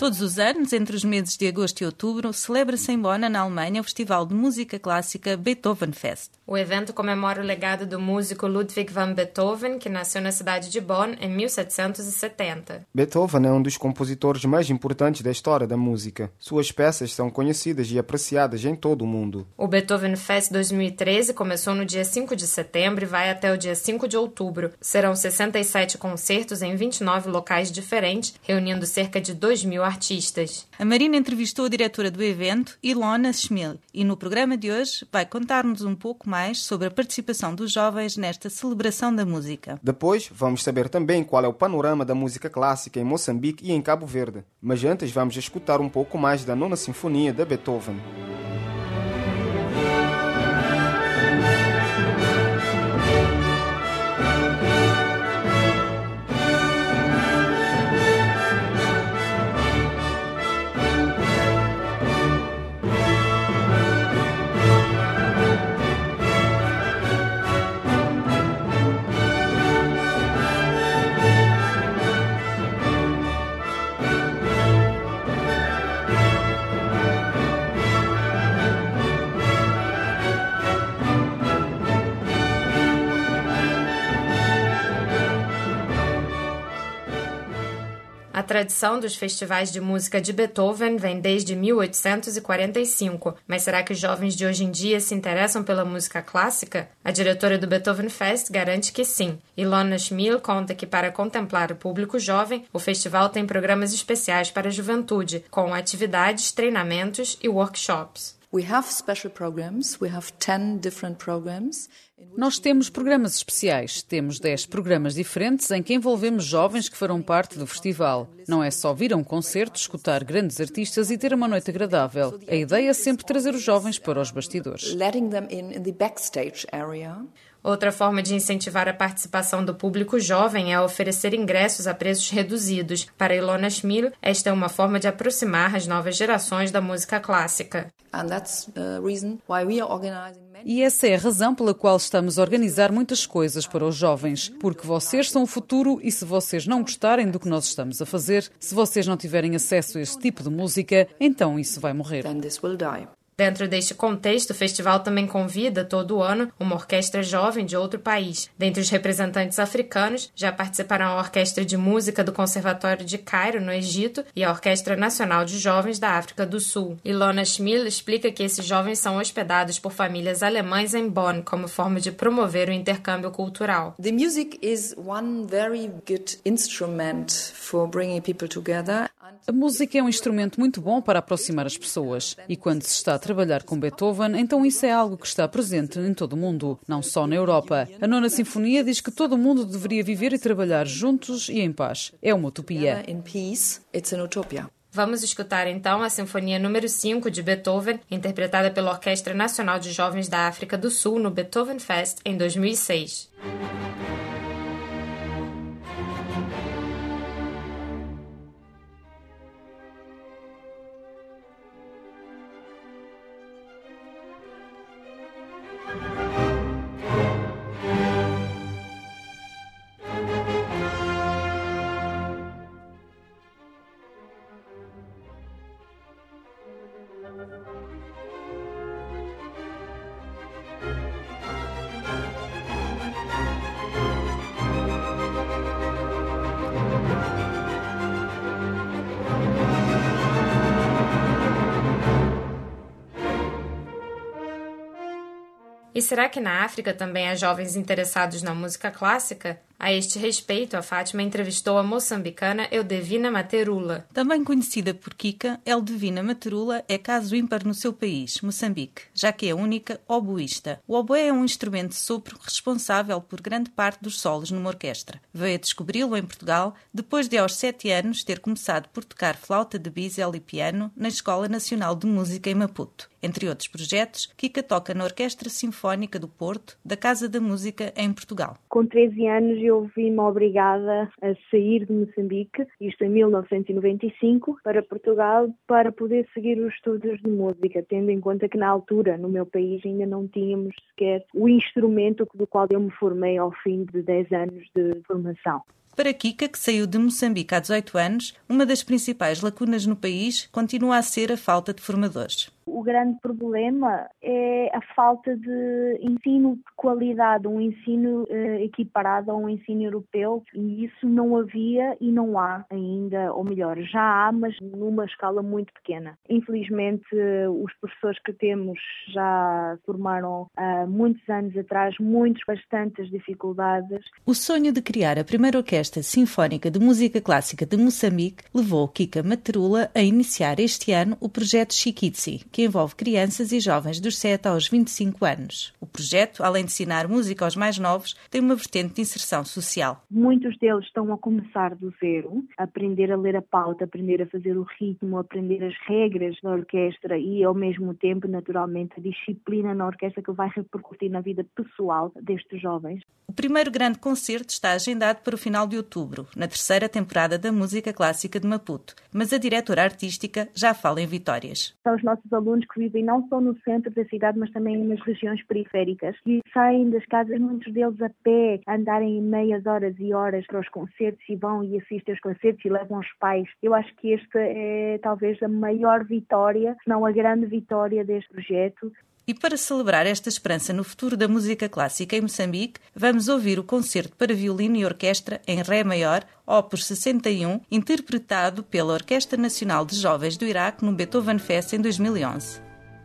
Todos os anos, entre os meses de agosto e outubro, celebra-se em Bonn, na Alemanha, o Festival de Música Clássica Beethoven Fest. O evento comemora o legado do músico Ludwig van Beethoven, que nasceu na cidade de Bonn em 1770. Beethoven é um dos compositores mais importantes da história da música. Suas peças são conhecidas e apreciadas em todo o mundo. O Beethoven Fest 2013 começou no dia 5 de setembro e vai até o dia 5 de outubro. Serão 67 concertos em 29 locais diferentes, reunindo cerca de 2.000 artistas. A Marina entrevistou a diretora do evento, Ilona Schmil, e no programa de hoje vai contar-nos um pouco mais sobre a participação dos jovens nesta celebração da música. Depois, vamos saber também qual é o panorama da música clássica em Moçambique e em Cabo Verde. Mas antes, vamos escutar um pouco mais da Nona Sinfonia de Beethoven. A tradição dos festivais de música de Beethoven vem desde 1845, mas será que os jovens de hoje em dia se interessam pela música clássica? A diretora do Beethoven Fest garante que sim. Ilona Schmil conta que, para contemplar o público jovem, o festival tem programas especiais para a juventude, com atividades, treinamentos e workshops. Nós temos programas especiais. Temos 10 programas diferentes em que envolvemos jovens que farão parte do festival. Não é só vir a um concerto, escutar grandes artistas e ter uma noite agradável. A ideia é sempre trazer os jovens para os bastidores. Outra forma de incentivar a participação do público jovem é oferecer ingressos a preços reduzidos. Para Ilona Schmil, esta é uma forma de aproximar as novas gerações da música clássica. E essa é a razão pela qual estamos a organizar muitas coisas para os jovens, porque vocês são o futuro e se vocês não gostarem do que nós estamos a fazer, se vocês não tiverem acesso a esse tipo de música, então isso vai morrer. Dentro deste contexto, o festival também convida, todo ano, uma orquestra jovem de outro país. Dentre os representantes africanos, já participarão a Orquestra de Música do Conservatório de Cairo, no Egito, e a Orquestra Nacional de Jovens da África do Sul. Ilona Schmil explica que esses jovens são hospedados por famílias alemãs em Bonn, como forma de promover o intercâmbio cultural. The music is one very good instrument for bringing people together. A música é um instrumento muito bom para aproximar as pessoas. E quando se está a trabalhar com Beethoven, então isso é algo que está presente em todo o mundo, não só na Europa. A Nona Sinfonia diz que todo o mundo deveria viver e trabalhar juntos e em paz. É uma utopia. Vamos escutar então a Sinfonia número 5 de Beethoven, interpretada pela Orquestra Nacional de Jovens da África do Sul no Beethoven Fest em 2006. E será que na África também há jovens interessados na música clássica? A este respeito, a Fátima entrevistou a moçambicana Eldevina Materula. Também conhecida por Kika, Eldevina Materula é caso ímpar no seu país, Moçambique, já que é a única oboísta. O oboé é um instrumento de sopro responsável por grande parte dos solos numa orquestra. Veio a descobri-lo em Portugal depois de aos 7 anos ter começado por tocar flauta de bisel e piano na Escola Nacional de Música em Maputo. Entre outros projetos, Kika toca na Orquestra Sinfónica do Porto, da Casa da Música em Portugal. Com 13 anos eu vi-me obrigada a sair de Moçambique, isto em 1995, para Portugal, para poder seguir os estudos de música, tendo em conta que na altura, no meu país, ainda não tínhamos sequer o instrumento do qual eu me formei ao fim de 10 anos de formação. Para Kika, que saiu de Moçambique há 18 anos, uma das principais lacunas no país continua a ser a falta de formadores. O grande problema é a falta de ensino de qualidade, um ensino equiparado a um ensino europeu, e isso não havia e não há ainda, ou melhor, já há, mas numa escala muito pequena. Infelizmente, os professores que temos já formaram há muitos anos atrás, bastantes dificuldades. O sonho de criar a primeira orquestra sinfónica de música clássica de Moçambique levou Kika Materula a iniciar este ano o projeto Chikitsi, que envolve crianças e jovens dos 7 aos 25 anos. O projeto, além de ensinar música aos mais novos, tem uma vertente de inserção social. Muitos deles estão a começar do zero, a aprender a ler a pauta, aprender a fazer o ritmo, aprender as regras da orquestra e, ao mesmo tempo, naturalmente, a disciplina na orquestra que vai repercutir na vida pessoal destes jovens. O primeiro grande concerto está agendado para o final de outubro, na terceira temporada da Música Clássica de Maputo, mas a diretora artística já fala em vitórias. São os nossos alunos que vivem não só no centro da cidade, mas também nas regiões periféricas, e saem das casas, muitos deles a pé, a andarem meias horas e horas para os concertos e vão e assistem aos concertos e levam os pais. Eu acho que esta é talvez a maior vitória, se não a grande vitória deste projeto. E para celebrar esta esperança no futuro da música clássica em Moçambique, vamos ouvir o concerto para violino e orquestra em Ré maior, Opus 61, interpretado pela Orquestra Nacional de Jovens do Iraque no Beethoven Fest em 2011.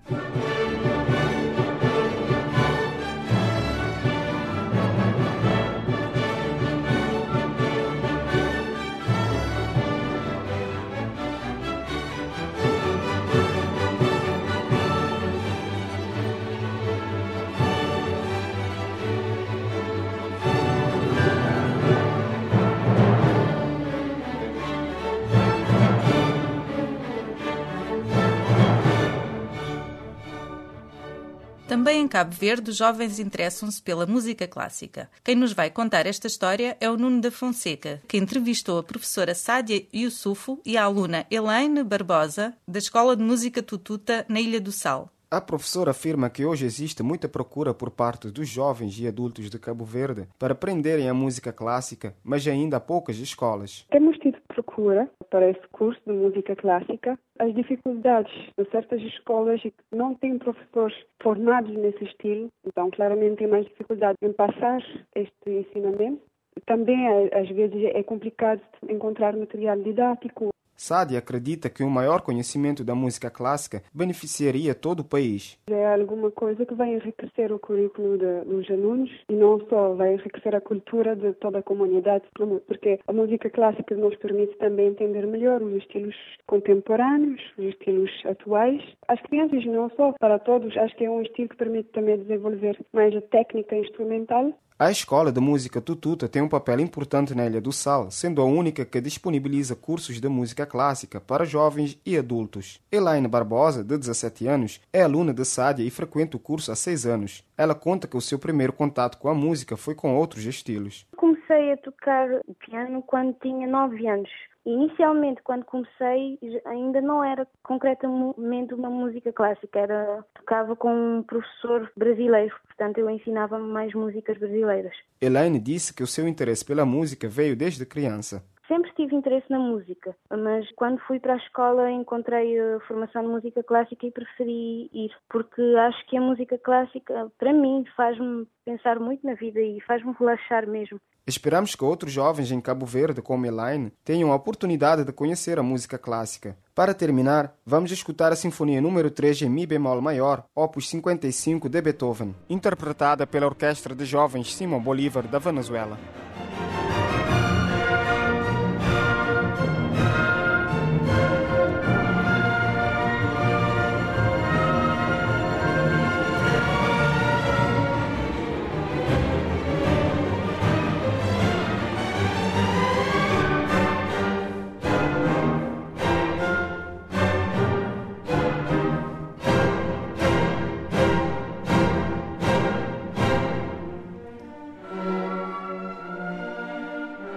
Também em Cabo Verde, os jovens interessam-se pela música clássica. Quem nos vai contar esta história é o Nuno da Fonseca, que entrevistou a professora Sádia Yusufo e a aluna Elaine Barbosa, da Escola de Música Tututa, na Ilha do Sal. A professora afirma que hoje existe muita procura por parte dos jovens e adultos de Cabo Verde para aprenderem a música clássica, mas ainda há poucas escolas. Temos tido procura para esse curso de música clássica. As dificuldades de certas escolas que não têm professores formados nesse estilo, então claramente tem mais dificuldade em passar este ensinamento. Também, às vezes, é complicado encontrar material didático. Sádia acredita que um maior conhecimento da música clássica beneficiaria todo o país. É alguma coisa que vai enriquecer o currículo dos alunos e não só vai enriquecer a cultura de toda a comunidade, porque a música clássica nos permite também entender melhor os estilos contemporâneos, os estilos atuais. As crianças, não só para todos, acho que é um estilo que permite também desenvolver mais a técnica instrumental. A Escola de Música Tututa tem um papel importante na Ilha do Sal, sendo a única que disponibiliza cursos de música clássica para jovens e adultos. Elaine Barbosa, de 17 anos, é aluna de Sádia e frequenta o curso há 6 anos. Ela conta que o seu primeiro contato com a música foi com outros estilos. Comecei a tocar piano quando tinha 9 anos. Inicialmente, quando comecei, ainda não era concretamente uma música clássica, tocava com um professor brasileiro, portanto eu ensinava mais músicas brasileiras. Elaine disse que o seu interesse pela música veio desde criança. Sempre tive interesse na música, mas quando fui para a escola encontrei a formação de música clássica e preferi ir, porque acho que a música clássica, para mim, faz-me pensar muito na vida e faz-me relaxar mesmo. Esperamos que outros jovens em Cabo Verde, como Elaine, tenham a oportunidade de conhecer a música clássica. Para terminar, vamos escutar a Sinfonia número 3 em Mi bemol maior, Opus 55 de Beethoven, interpretada pela Orquestra de Jovens Simão Bolívar da Venezuela.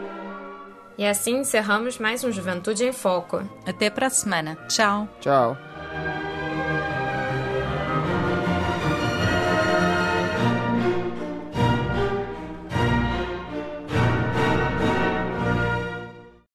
E assim encerramos mais um Juventude em Foco. Até para a semana. Tchau. Tchau.